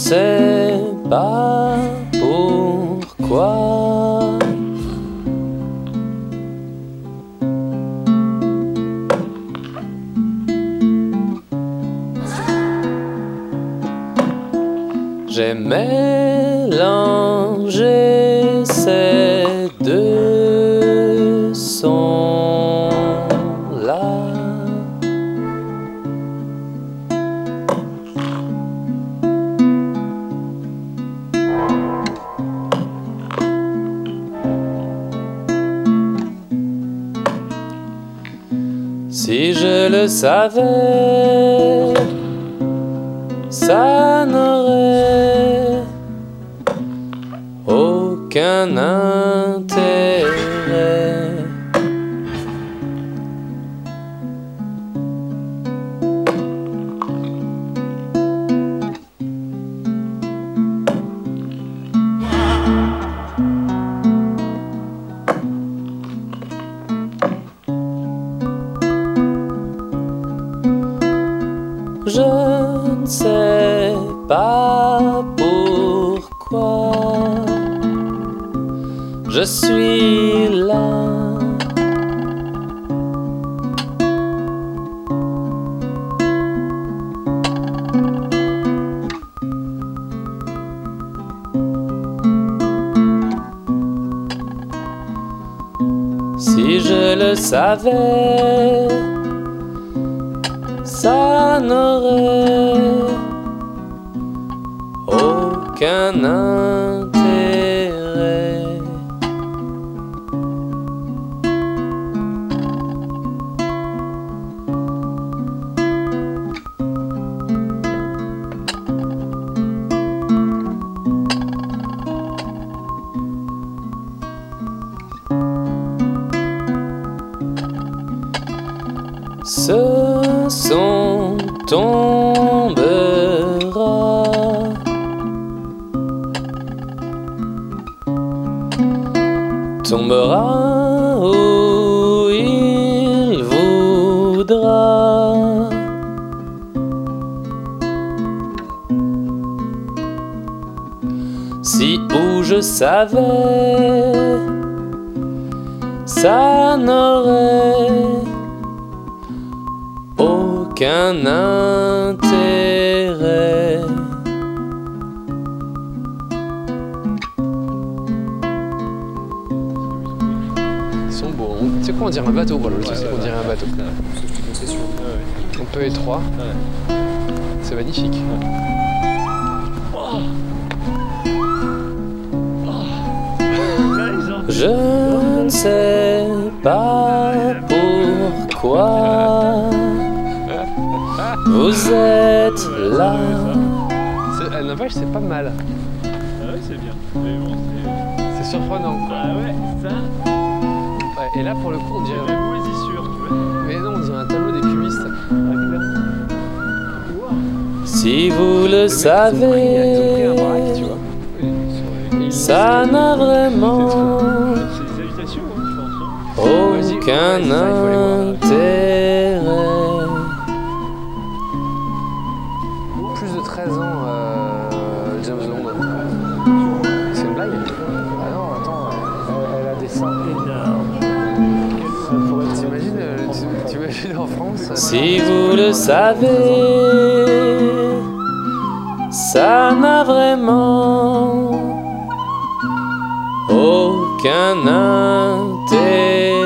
sais pas pourquoi. J'ai mélangé ces deux sons-là. Si je le savais, ça n'aurait aucun intérêt. Je ne sais pas pourquoi je suis là. Si je le savais, ça n'aurait aucun intérêt. Ce son tombera où il voudra. Si où je savais, ça n'aurait aucun intérêt. Ils sont beaux. Tu sais quoi, on dirait un bateau. Voilà, je sais qu'on dirait un bateau. Un peu étroit. C'est magnifique. Je ne sais pas pourquoi vous êtes là. N'empêche, c'est pas mal. Ah ouais, c'est bien. Mais bon, c'est surprenant. Ah ouais, ça. Ouais, et là, pour le coup, on dirait. C'est une moisissure, tu vois. Mais non, on dirait un tableau des cubistes. Ah, clairement. Wow. Si vous le savez, ils ont pris un braque, tu vois. ça n'a vraiment C'est des habitations, hein, je pense. aucun intérêt. Plus de 13 ans, James Bond. C'est une blague? Ah non, attends, elle a des seins énormes. T'imagines en France? Si vous le savez, ça n'a vraiment aucun intérêt.